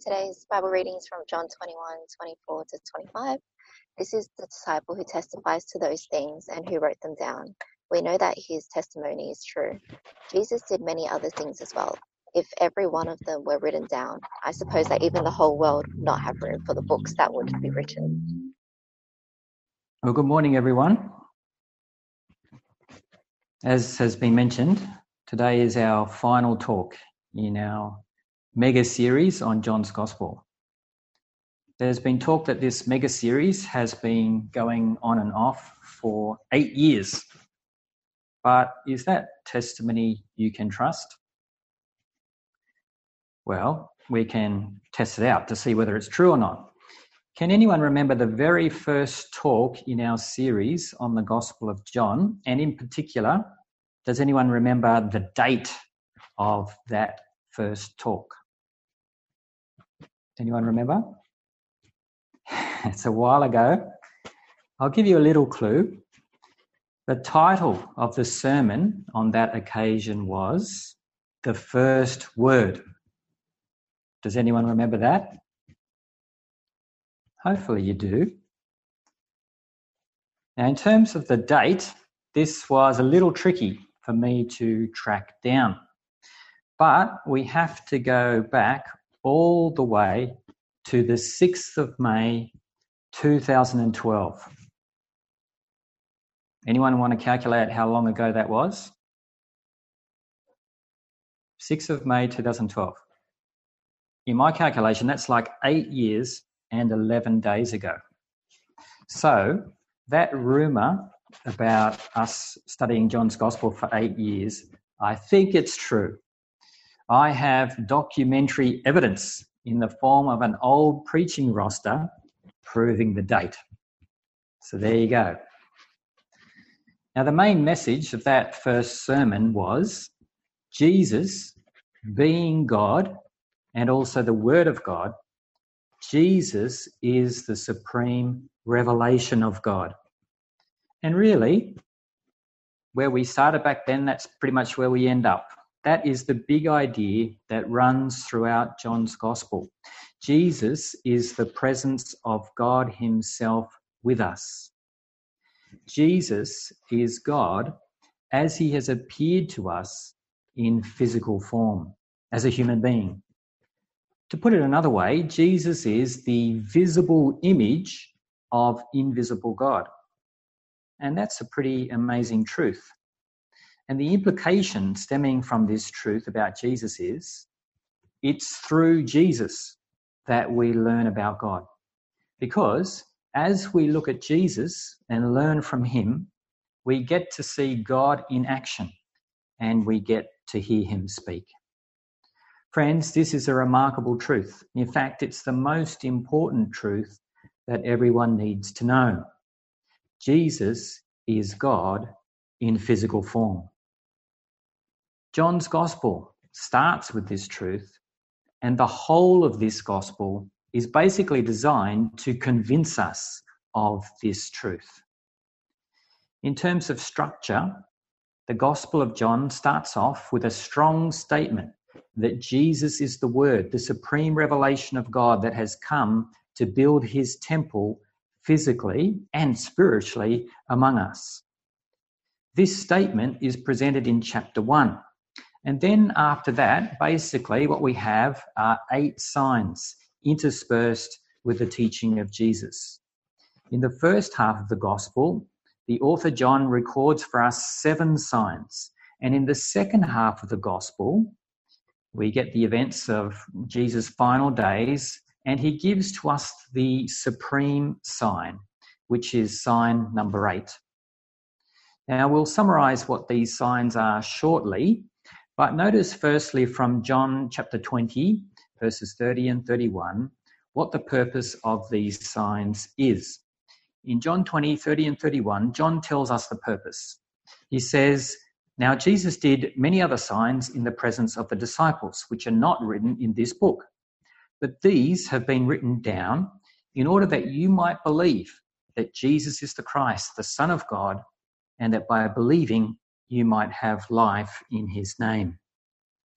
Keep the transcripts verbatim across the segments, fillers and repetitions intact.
today's Bible readings from John twenty-one, twenty-four to twenty-five. This is the disciple who testifies to those things and who wrote them down. We know that his testimony is true. Jesus did many other things as well. If every one of them were written down, I suppose that even the whole world would not have room for the books that would be written. Well, good morning, everyone. As has been mentioned, today is our final talk in our mega series on John's Gospel. There's been talk that this mega series has been going on and off for eight years. But is that testimony you can trust? Well, we can test it out to see whether it's true or not. Can anyone remember the very first talk in our series on the Gospel of John? And in particular, does anyone remember the date of that first talk? Anyone remember? It's a while ago. I'll give you a little clue. The title of the sermon on that occasion was The First Word. Does anyone remember that? Hopefully you do. Now, in terms of the date, this was a little tricky for me to track down. But we have to go back all the way to the sixth of May, two thousand twelve. Anyone want to calculate how long ago that was? sixth of May, two thousand twelve. In my calculation, that's like eight years and eleven days ago. So that rumour about us studying John's Gospel for eight years, I think it's true. I have documentary evidence in the form of an old preaching roster proving the date. So there you go. Now, the main message of that first sermon was Jesus, being God and also the Word of God, Jesus is the supreme revelation of God. And really, where we started back then, that's pretty much where we end up. That is the big idea that runs throughout John's Gospel. Jesus is the presence of God himself with us. Jesus is God as he has appeared to us in physical form, as a human being. To put it another way, Jesus is the visible image of invisible God. And that's a pretty amazing truth. And the implication stemming from this truth about Jesus is it's through Jesus that we learn about God. Because as we look at Jesus and learn from him, we get to see God in action and we get to hear him speak. Friends, this is a remarkable truth. In fact, it's the most important truth that everyone needs to know. Jesus is God in physical form. John's Gospel starts with this truth, and the whole of this Gospel is basically designed to convince us of this truth. In terms of structure, the Gospel of John starts off with a strong statement that Jesus is the Word, the supreme revelation of God that has come to build his temple physically and spiritually among us. This statement is presented in chapter one. And then after that, basically what we have are eight signs interspersed with the teaching of Jesus. In the first half of the Gospel, the author John records for us seven signs. And in the second half of the Gospel, we get the events of Jesus' final days, and he gives to us the supreme sign, which is sign number eight. Now, we'll summarise what these signs are shortly, but notice firstly from John chapter twenty, verses thirty and thirty-one, what the purpose of these signs is. In John twenty, thirty and thirty-one, John tells us the purpose. He says, "Now Jesus did many other signs in the presence of the disciples, which are not written in this book. But these have been written down in order that you might believe that Jesus is the Christ, the Son of God, and that by believing you might have life in his name."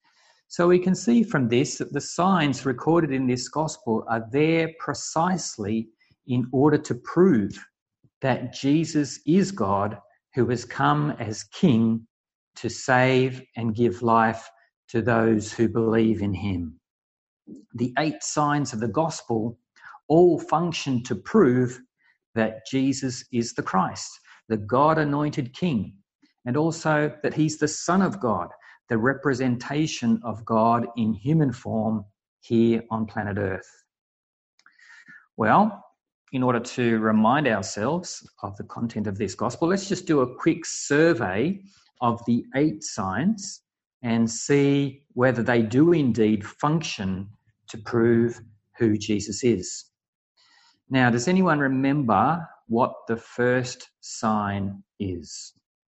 So we can see from this that the signs recorded in this gospel are there precisely in order to prove that Jesus is God who has come as King to save and give life to those who believe in him. The eight signs of the gospel all function to prove that Jesus is the Christ, the God-anointed King, and also that he's the Son of God, the representation of God in human form here on planet Earth. Well, in order to remind ourselves of the content of this gospel, let's just do a quick survey of the eight signs and see whether they do indeed function to prove who Jesus is. Now, does anyone remember what the first sign is?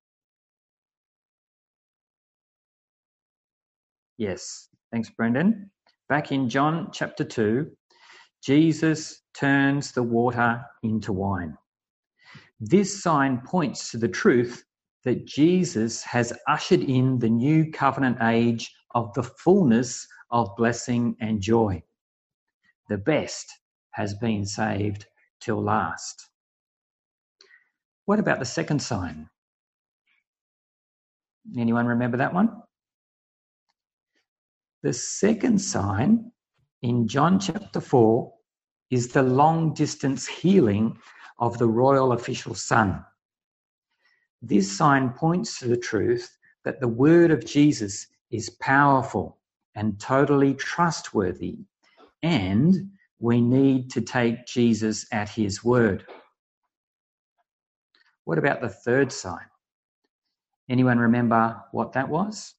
Yes, thanks, Brendan. Back in John chapter two, Jesus turns the water into wine. This sign points to the truth that Jesus has ushered in the new covenant age of the fullness of blessing and joy. The best has been saved till last. What about the second sign? Anyone remember that one? The second sign in John chapter four is the long-distance healing of the royal official's son. This sign points to the truth that the word of Jesus is powerful and totally trustworthy, and we need to take Jesus at his word. What about the third sign? Anyone remember what that was?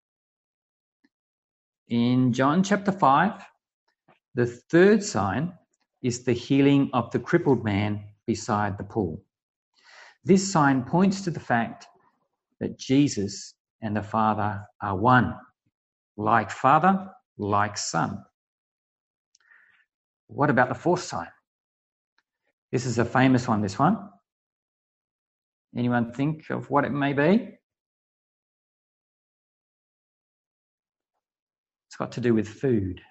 In John chapter five, the third sign is the healing of the crippled man beside the pool. This sign points to the fact that Jesus and the Father are one, like Father, like Son. What about the fourth sign? This is a famous one, this one. Anyone think of what it may be? It's got to do with food.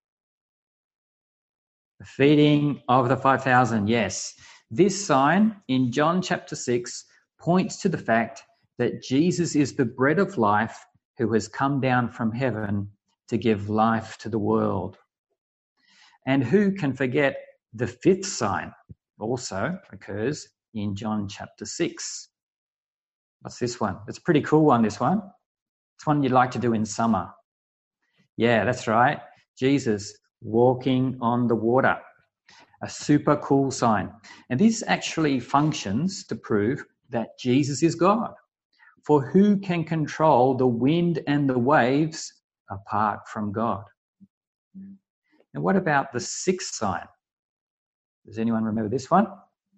The feeding of the five thousand, yes. This sign in John chapter six points to the fact that Jesus is the bread of life who has come down from heaven to give life to the world. And who can forget the fifth sign also occurs in John chapter six. What's this one? It's a pretty cool one, this one. It's one you'd like to do in summer. Yeah, that's right. Jesus walking on the water. A super cool sign. And this actually functions to prove that Jesus is God. For who can control the wind and the waves apart from God? And what about the sixth sign? Does anyone remember this one?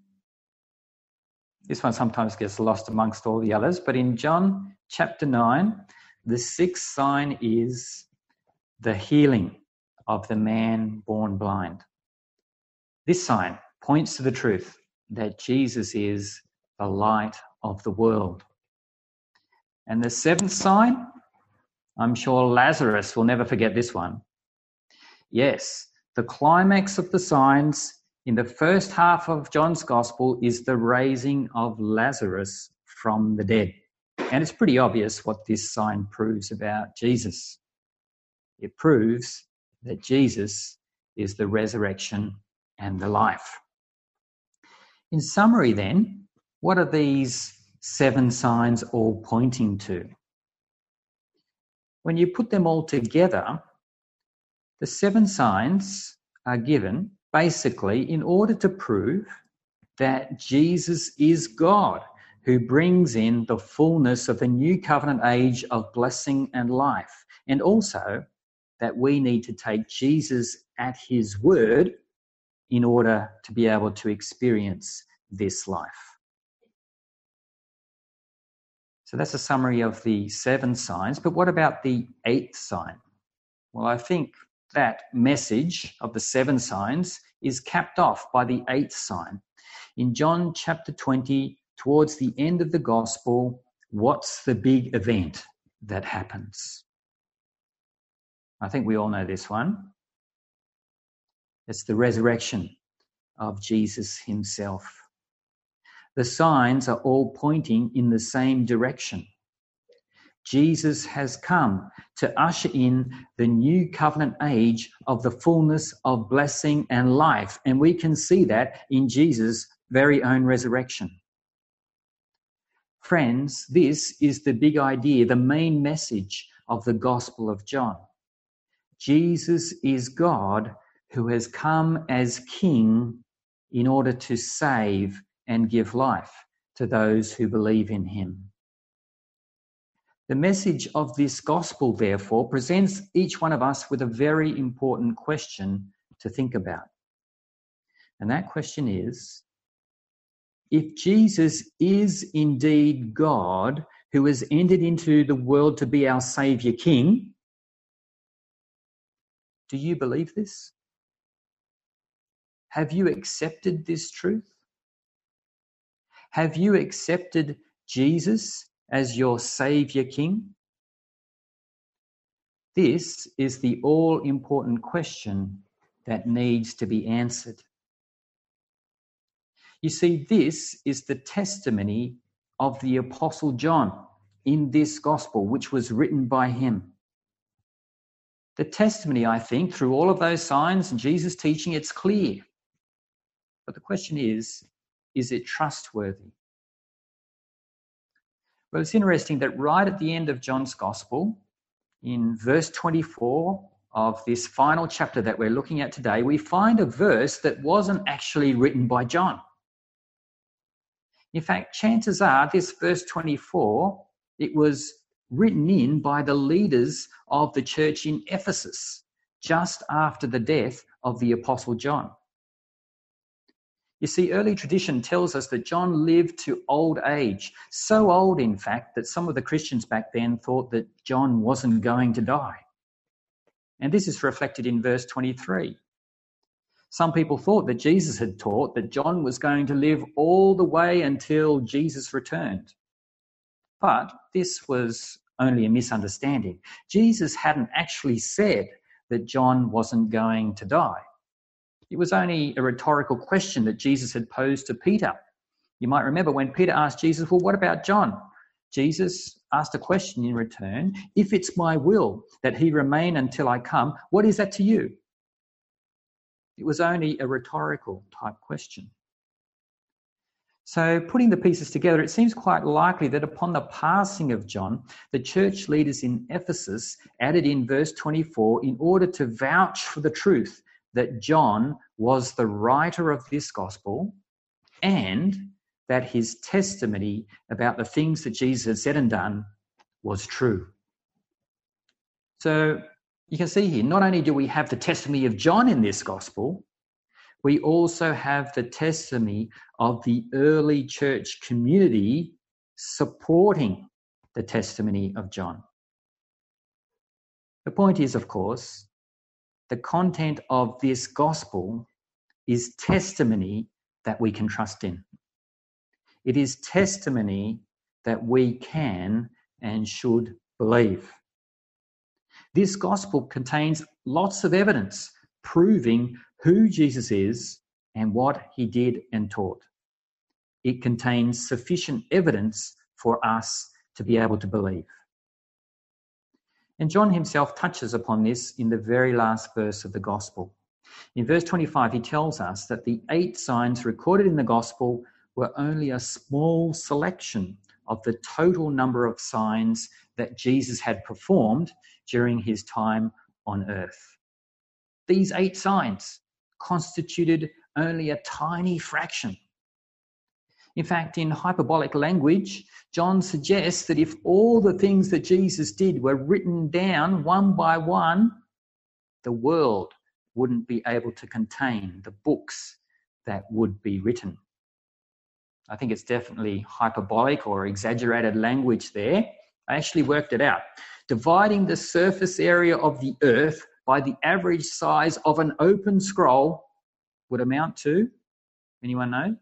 This one sometimes gets lost amongst all the others, but in John chapter nine, the sixth sign is the healing of the man born blind. This sign points to the truth that Jesus is the light of the world. And the seventh sign, I'm sure Lazarus will never forget this one. Yes, the climax of the signs in the first half of John's Gospel is the raising of Lazarus from the dead. And it's pretty obvious what this sign proves about Jesus. It proves that Jesus is the resurrection and the life. In summary then, what are these seven signs all pointing to? When you put them all together, the seven signs are given basically in order to prove that Jesus is God, who brings in the fullness of the new covenant age of blessing and life, and also that we need to take Jesus at his word in order to be able to experience this life. So that's a summary of the seven signs. But what about the eighth sign? Well, I think that message of the seven signs is capped off by the eighth sign. In John chapter twenty, towards the end of the gospel, what's the big event that happens? I think we all know this one. It's the resurrection of Jesus himself. The signs are all pointing in the same direction. Jesus has come to usher in the new covenant age of the fullness of blessing and life. And we can see that in Jesus' very own resurrection. Friends, this is the big idea, the main message of the Gospel of John. Jesus is God who has come as King in order to save and give life to those who believe in him. The message of this gospel, therefore, presents each one of us with a very important question to think about. And that question is, if Jesus is indeed God who has entered into the world to be our Saviour King, do you believe this? Have you accepted this truth? Have you accepted Jesus as your Saviour King? This is the all-important question that needs to be answered. You see, this is the testimony of the Apostle John in this gospel, which was written by him. The testimony, I think, through all of those signs and Jesus' teaching, it's clear. But the question is, is it trustworthy? Well, it's interesting that right at the end of John's Gospel, in verse twenty-four of this final chapter that we're looking at today, we find a verse that wasn't actually written by John. In fact, chances are this verse twenty-four, it was written in by the leaders of the church in Ephesus, just after the death of the Apostle John. You see, early tradition tells us that John lived to old age, so old, in fact, that some of the Christians back then thought that John wasn't going to die. And this is reflected in verse twenty-three. Some people thought that Jesus had taught that John was going to live all the way until Jesus returned. But this was only a misunderstanding. Jesus hadn't actually said that John wasn't going to die. It was only a rhetorical question that Jesus had posed to Peter. You might remember when Peter asked Jesus, well, what about John? Jesus asked a question in return. If it's my will that he remain until I come, what is that to you? It was only a rhetorical type question. So putting the pieces together, it seems quite likely that upon the passing of John, the church leaders in Ephesus added in verse twenty-four in order to vouch for the truth that John was the writer of this gospel and that his testimony about the things that Jesus had said and done was true. So you can see here, not only do we have the testimony of John in this gospel, we also have the testimony of the early church community supporting the testimony of John. The point is, of course, the content of this gospel is testimony that we can trust in. It is testimony that we can and should believe. This gospel contains lots of evidence proving who Jesus is and what he did and taught. It contains sufficient evidence for us to be able to believe. And John himself touches upon this in the very last verse of the gospel. In verse twenty-five, he tells us that the eight signs recorded in the gospel were only a small selection of the total number of signs that Jesus had performed during his time on earth. These eight signs constituted only a tiny fraction. In fact, in hyperbolic language, John suggests that if all the things that Jesus did were written down one by one, the world wouldn't be able to contain the books that would be written. I think it's definitely hyperbolic or exaggerated language there. I actually worked it out. Dividing the surface area of the earth by the average size of an open scroll would amount to, anyone know?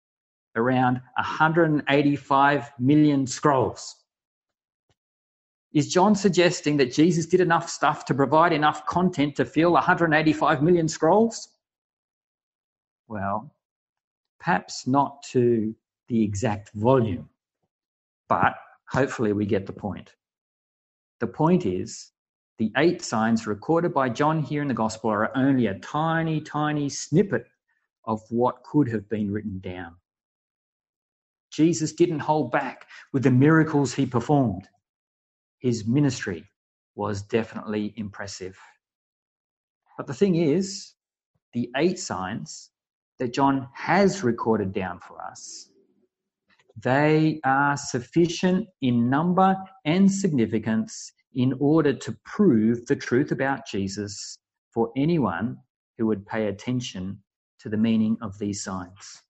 Around one hundred eighty-five million scrolls. Is John suggesting that Jesus did enough stuff to provide enough content to fill one hundred eighty-five million scrolls? Well, perhaps not to the exact volume, but hopefully we get the point. The point is, the eight signs recorded by John here in the Gospel are only a tiny, tiny snippet of what could have been written down. Jesus didn't hold back with the miracles he performed. His ministry was definitely impressive. But the thing is, the eight signs that John has recorded down for us, they are sufficient in number and significance in order to prove the truth about Jesus for anyone who would pay attention to the meaning of these signs.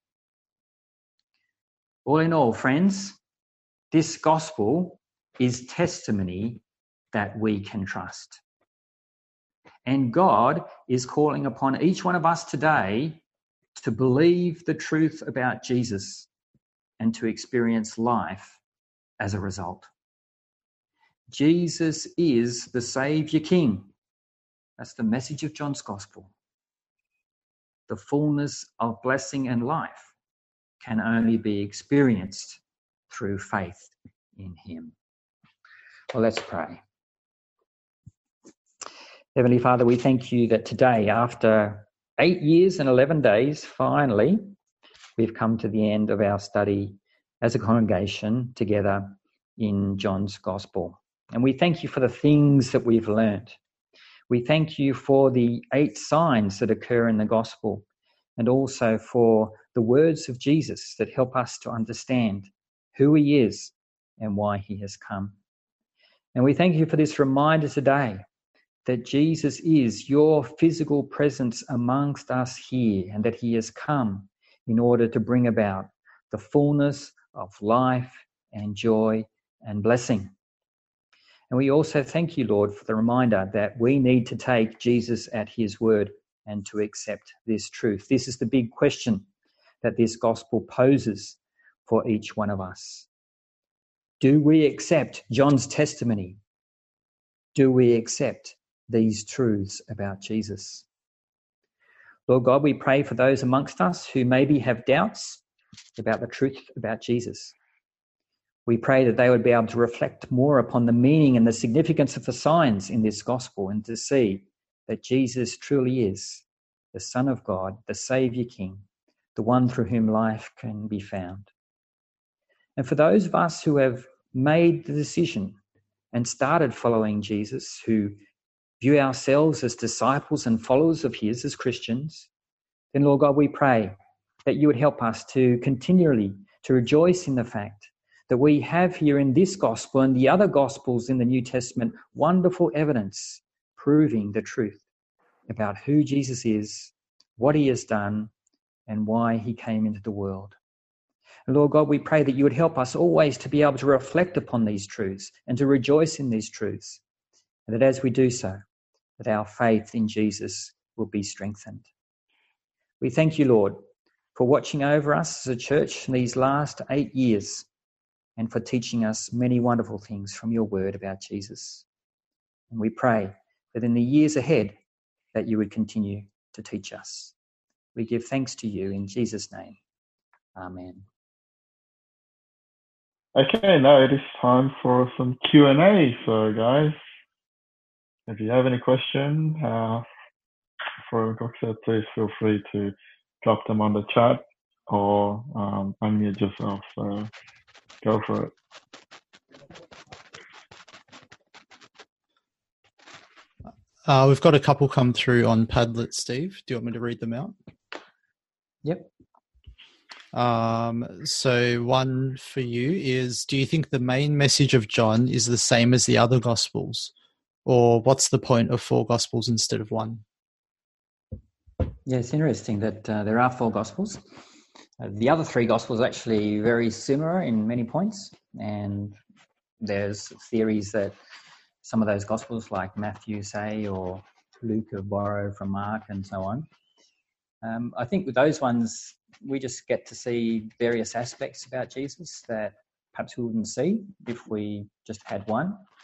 All in all, friends, this gospel is testimony that we can trust. And God is calling upon each one of us today to believe the truth about Jesus and to experience life as a result. Jesus is the Saviour King. That's the message of John's Gospel. The fullness of blessing and life can only be experienced through faith in him. Well, let's pray. Heavenly Father, we thank you that today, after eight years and eleven days, finally, we've come to the end of our study as a congregation together in John's Gospel. And we thank you for the things that we've learnt. We thank you for the eight signs that occur in the Gospel, and also for the words of Jesus that help us to understand who he is and why he has come. And we thank you for this reminder today that Jesus is your physical presence amongst us here, and that he has come in order to bring about the fullness of life and joy and blessing. And we also thank you, Lord, for the reminder that we need to take Jesus at his word and to accept this truth. This is the big question that this gospel poses for each one of us. Do we accept John's testimony? Do we accept these truths about Jesus? Lord God, we pray for those amongst us who maybe have doubts about the truth about Jesus. We pray that they would be able to reflect more upon the meaning and the significance of the signs in this gospel, and to see that Jesus truly is the Son of God, the Saviour King, the one through whom life can be found. And for those of us who have made the decision and started following Jesus, who view ourselves as disciples and followers of his as Christians, then Lord God, we pray that you would help us to continually to rejoice in the fact that we have here in this gospel and the other gospels in the New Testament wonderful evidence proving the truth about who Jesus is, what he has done, and why he came into the world. And Lord God, we pray that you would help us always to be able to reflect upon these truths and to rejoice in these truths, and that as we do so, that our faith in Jesus will be strengthened. We thank you, Lord, for watching over us as a church in these last eight years and for teaching us many wonderful things from your word about Jesus. And we pray that in the years ahead that you would continue to teach us. We give thanks to you in Jesus' name. Amen. Okay, now it is time for some Q and A. So guys, if you have any question uh, for Coxette, please feel free to drop them on the chat or um, unmute yourself. So go for it. Uh, we've got a couple come through on Padlet, Steve. Do you want me to read them out? Yep. Um, so one for you is, do you think the main message of John is the same as the other Gospels? Or what's the point of four Gospels instead of one? Yeah, it's interesting that uh, there are four Gospels. Uh, the other three Gospels are actually very similar in many points, and there's theories that some of those Gospels, like Matthew, say, or Luke, have borrowed from Mark and so on. Um, I think with those ones, we just get to see various aspects about Jesus that perhaps we wouldn't see if we just had one.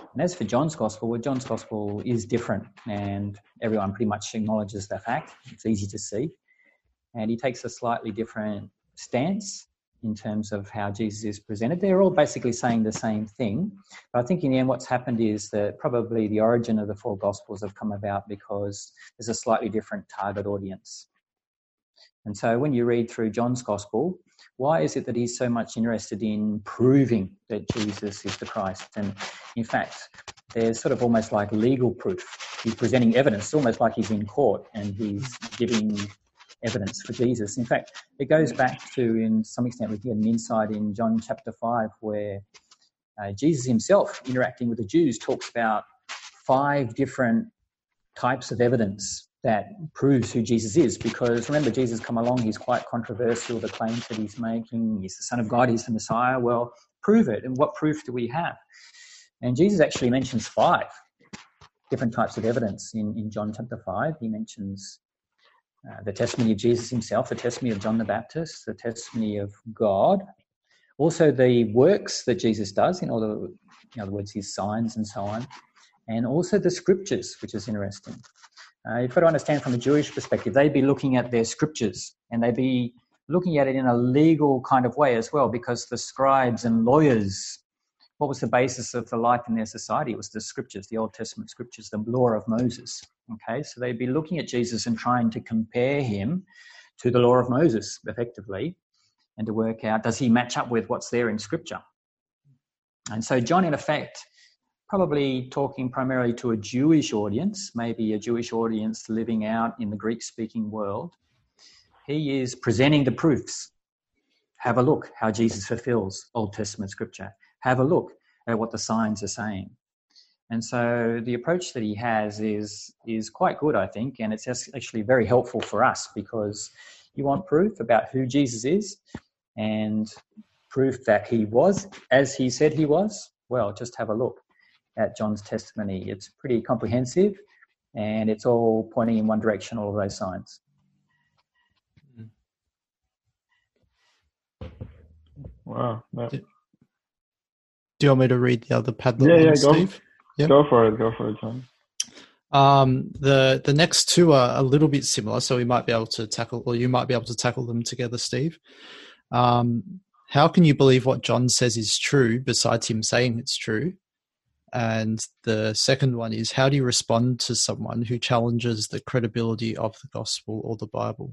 And as for John's Gospel, well, John's Gospel is different, and everyone pretty much acknowledges the fact. It's easy to see. And he takes a slightly different stance in terms of how Jesus is presented. They're all basically saying the same thing. But I think in the end what's happened is that probably the origin of the four Gospels have come about because there's a slightly different target audience. And so when you read through John's Gospel, why is it that he's so much interested in proving that Jesus is the Christ? And in fact, there's sort of almost like legal proof. He's presenting evidence. It's almost like he's in court and he's giving evidence for Jesus. In fact, it goes back to, in some extent, we get an insight in John chapter five where uh, Jesus himself, interacting with the Jews, talks about five different types of evidence that proves who Jesus is. Because remember, Jesus come along, he's quite controversial, the claims that he's making. He's the Son of God, he's the Messiah. Well, prove it. And what proof do we have? And Jesus actually mentions five different types of evidence in, in John chapter five. He mentions Uh, the testimony of Jesus himself, the testimony of John the Baptist, the testimony of God, also the works that Jesus does, in other, in other words, his signs and so on, and also the scriptures, which is interesting. Uh, you've got to understand from a Jewish perspective, they'd be looking at their scriptures and they'd be looking at it in a legal kind of way as well, because the scribes and lawyers, what was the basis of the life in their society? It was the scriptures, the Old Testament scriptures, the law of Moses. Okay, so they'd be looking at Jesus and trying to compare him to the law of Moses, effectively, and to work out, does he match up with what's there in Scripture? And so John, in effect, probably talking primarily to a Jewish audience, maybe a Jewish audience living out in the Greek-speaking world, he is presenting the proofs. Have a look how Jesus fulfills Old Testament Scripture. Have a look at what the signs are saying. And so the approach that he has is is quite good, I think, and it's actually very helpful for us because you want proof about who Jesus is and proof that he was as he said he was. Well, just have a look at John's testimony. It's pretty comprehensive and it's all pointing in one direction, all of those signs. Wow. That... Do you want me to read the other Padlet yeah, ones, yeah, go. Steve? Yep. Go for it. Go for it, John. Um, the the next two are a little bit similar, so we might be able to tackle, or you might be able to tackle them together, Steve. Um, how can you believe what John says is true, besides him saying it's true? And the second one is, how do you respond to someone who challenges the credibility of the gospel or the Bible?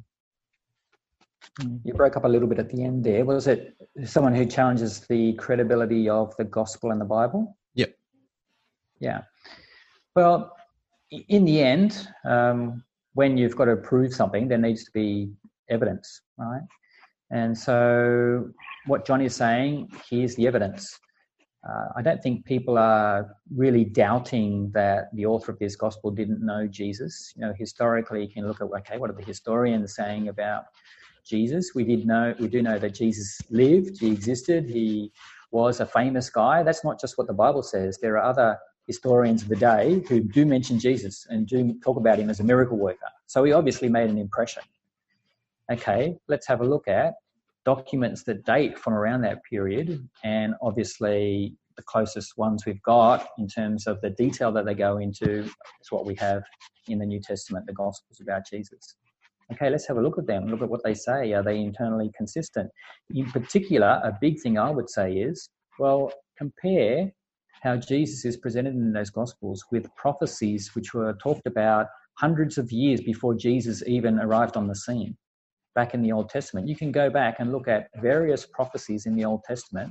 You broke up a little bit at the end there. Was it someone who challenges the credibility of the gospel and the Bible? Yep. Yeah. Well, in the end, um, when you've got to prove something, there needs to be evidence, right? And so what John is saying, here's the evidence. Uh, I don't think people are really doubting that the author of this gospel didn't know Jesus. You know, historically, you can look at, okay, what are the historians saying about Jesus? We did know, we do know that Jesus lived, he existed, he was a famous guy. That's not just what the Bible says. There are other historians of the day who do mention Jesus and do talk about him as a miracle worker. So he obviously made an impression. Okay, let's have a look at documents that date from around that period, and obviously the closest ones we've got in terms of the detail that they go into is what we have in the New Testament, the Gospels about Jesus. Okay, let's have a look at them, look at what they say. Are they internally consistent? In particular, a big thing I would say is, well, compare how Jesus is presented in those Gospels with prophecies which were talked about hundreds of years before Jesus even arrived on the scene back in the Old Testament. You can go back and look at various prophecies in the Old Testament,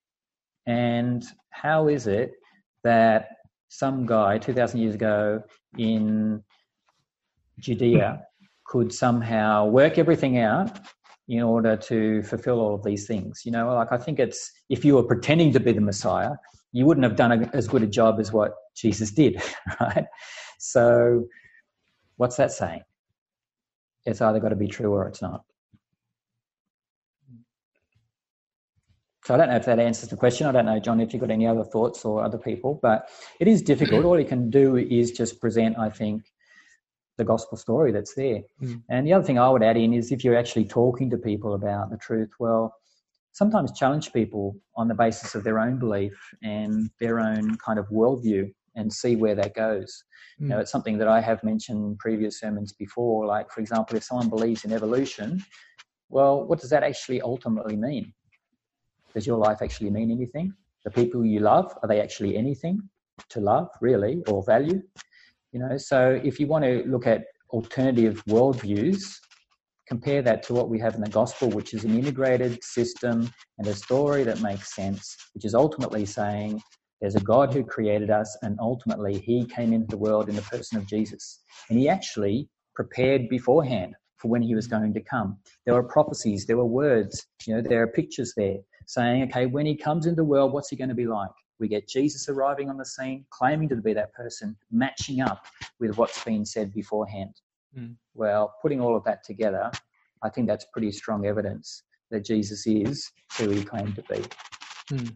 and how is it that some guy two thousand years ago in Judea could somehow work everything out in order to fulfill all of these things? You know, like I think it's, if you were pretending to be the Messiah, you wouldn't have done a, as good a job as what Jesus did, right? So what's that saying? It's either got to be true or it's not. So I don't know if that answers the question. I don't know, John, if you've got any other thoughts or other people, but it is difficult. All you can do is just present, I think, the gospel story that's there. Mm. And the other thing I would add in is if you're actually talking to people about the truth, well, sometimes challenge people on the basis of their own belief and their own kind of worldview and see where that goes. Mm. You know, it's something that I have mentioned in previous sermons before. Like, for example, if someone believes in evolution, well, what does that actually ultimately mean? Does your life actually mean anything? The people you love, are they actually anything to love, really, or value? You know, so if you want to look at alternative worldviews, compare that to what we have in the gospel, which is an integrated system and a story that makes sense, which is ultimately saying there's a God who created us, and ultimately he came into the world in the person of Jesus. And he actually prepared beforehand for when he was going to come. There were prophecies, there were words, you know, there are pictures there saying, okay, when he comes into the world, what's he going to be like? We get Jesus arriving on the scene, claiming to be that person, matching up with what's been said beforehand. Mm. Well, putting all of that together, I think that's pretty strong evidence that Jesus is who he claimed to be. Mm.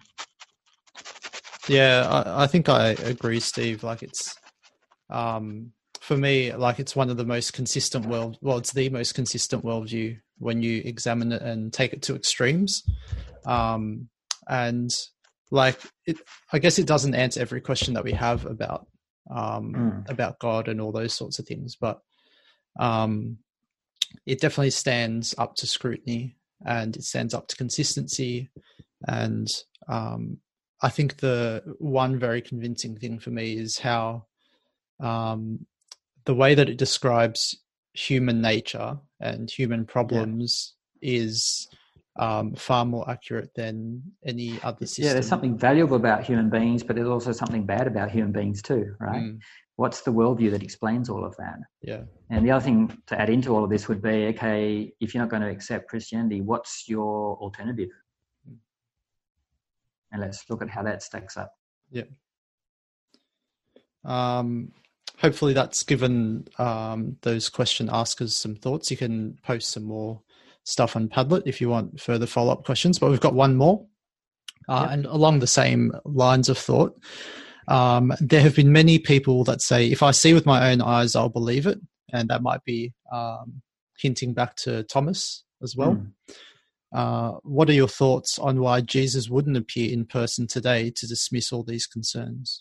Yeah, I, I think I agree, Steve. Like it's, um, for me, like it's one of the most consistent world. Well, it's the most consistent worldview when you examine it and take it to extremes. Um, and like, it, I guess it doesn't answer every question that we have about um, mm. about God and all those sorts of things, but um, it definitely stands up to scrutiny and it stands up to consistency. And um, I think the one very convincing thing for me is how um, the way that it describes human nature and human problems yeah. is um, far more accurate than any other system. Yeah, there's something valuable about human beings, but there's also something bad about human beings too, right? Mm. What's the worldview that explains all of that? Yeah. And the other thing to add into all of this would be, okay, if you're not going to accept Christianity, what's your alternative? Mm. And let's look at how that stacks up. Yeah. Um, hopefully that's given um, those question askers some thoughts. You can post some more stuff on Padlet if you want further follow-up questions, but we've got one more. Uh, yep. And along the same lines of thought, um, there have been many people that say, if I see with my own eyes, I'll believe it. And that might be um, hinting back to Thomas as well. Mm. Uh, what are your thoughts on why Jesus wouldn't appear in person today to dismiss all these concerns?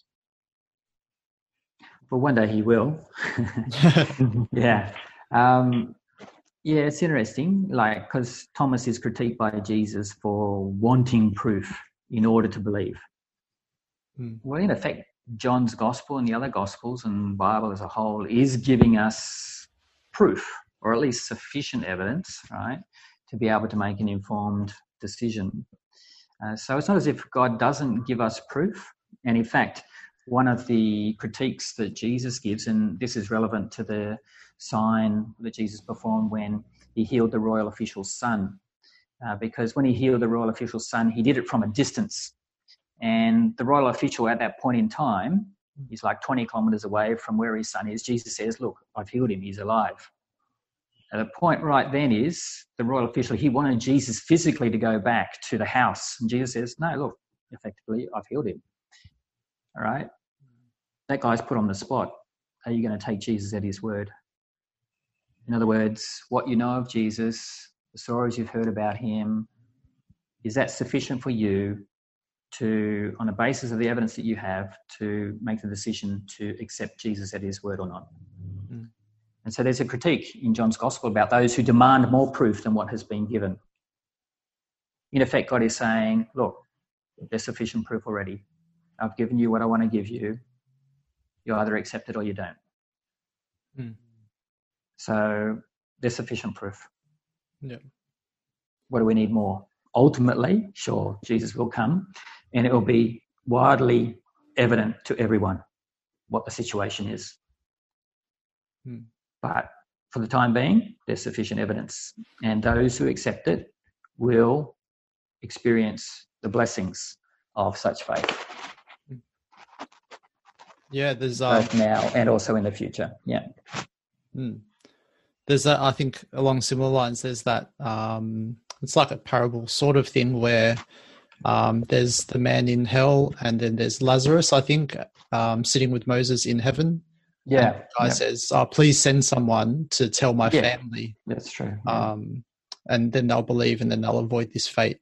Well, one day he will. yeah. Um, yeah, it's interesting, like, because Thomas is critiqued by Jesus for wanting proof in order to believe. Hmm. Well, in effect, John's gospel and the other gospels and the Bible as a whole is giving us proof, or at least sufficient evidence, right, to be able to make an informed decision. Uh, so it's not as if God doesn't give us proof. And in fact, one of the critiques that Jesus gives, and this is relevant to the sign that Jesus performed when he healed the royal official's son, uh, because when he healed the royal official's son, he did it from a distance. And the royal official at that point in time is like twenty kilometres away from where his son is. Jesus says, look, I've healed him, he's alive. And the point right then is the royal official, he wanted Jesus physically to go back to the house. And Jesus says, no, look, effectively, I've healed him. All right? That guy's put on the spot. Are you going to take Jesus at his word? In other words, what you know of Jesus, the stories you've heard about him, is that sufficient for you to, on the basis of the evidence that you have, to make the decision to accept Jesus at his word or not? Mm. And so there's a critique in John's gospel about those who demand more proof than what has been given. In effect, God is saying, look, there's sufficient proof already. I've given you what I want to give you. You either accept it or you don't. Mm. So there's sufficient proof. Yeah. What do we need more? Ultimately, sure, Jesus will come and it will be widely evident to everyone what the situation is. Mm. But for the time being, there's sufficient evidence. And those who accept it will experience the blessings of such faith. Yeah, there's um, both now and also in the future. Yeah. Mm. There's that, I think along similar lines, there's that, um, it's like a parable sort of thing where um, there's the man in hell and then there's Lazarus, I think, um, sitting with Moses in heaven. Yeah. And the guy yeah. says, oh, please send someone to tell my yeah, family. That's true. Yeah. Um, and then they'll believe and then they'll avoid this fate.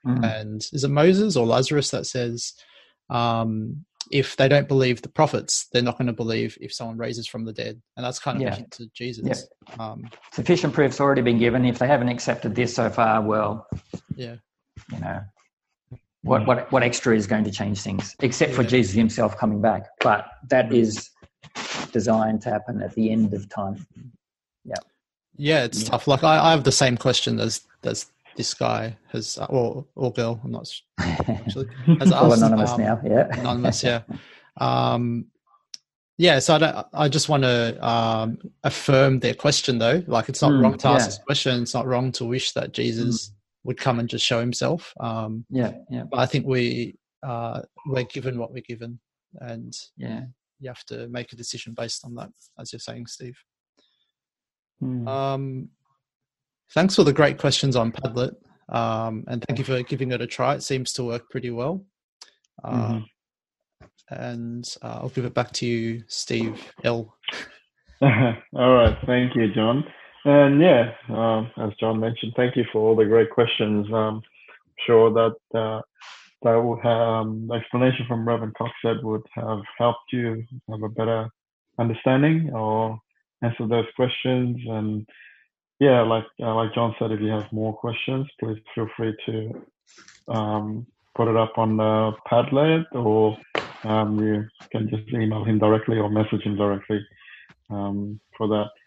Mm. And is it Moses or Lazarus that says, um, if they don't believe the prophets, they're not going to believe if someone raises from the dead. And that's kind of Yeah. a hint to Jesus. Yeah. Um, Sufficient proof's already been given. If they haven't accepted this so far, well, yeah. you know, what what what extra is going to change things, except for Yeah. Jesus himself coming back? But that is designed to happen at the end of time. Yeah. Yeah, it's Yeah. tough. Like I, I have the same question as as this guy has, or or girl. I'm not sure, actually has All asked. anonymous um, now. Yeah. Anonymous, yeah. Um, yeah, so I, don't, I just want to um, affirm their question, though. Like, it's not Mm, wrong to ask yeah. this question. It's not wrong to wish that Jesus would come and just show himself. Um, Yeah. Yeah. but I think we uh, we're given what we're given, and Yeah. you have to make a decision based on that, as you're saying, Steve. Hmm. Um, thanks for the great questions on Padlet, um, and thank you for giving it a try. It seems to work pretty well. Uh, Mhm. And uh, I'll give it back to you, Steve L. All right, thank you, John. And yeah, um, as John mentioned, thank you for all the great questions. Um, sure that uh, that would um, the explanation from Reverend Coxett would have helped you have a better understanding or answer those questions. And yeah, like uh, like John said, if you have more questions, please feel free to um, put it up on the Padlet, or um, you can just email him directly or message him directly um, for that.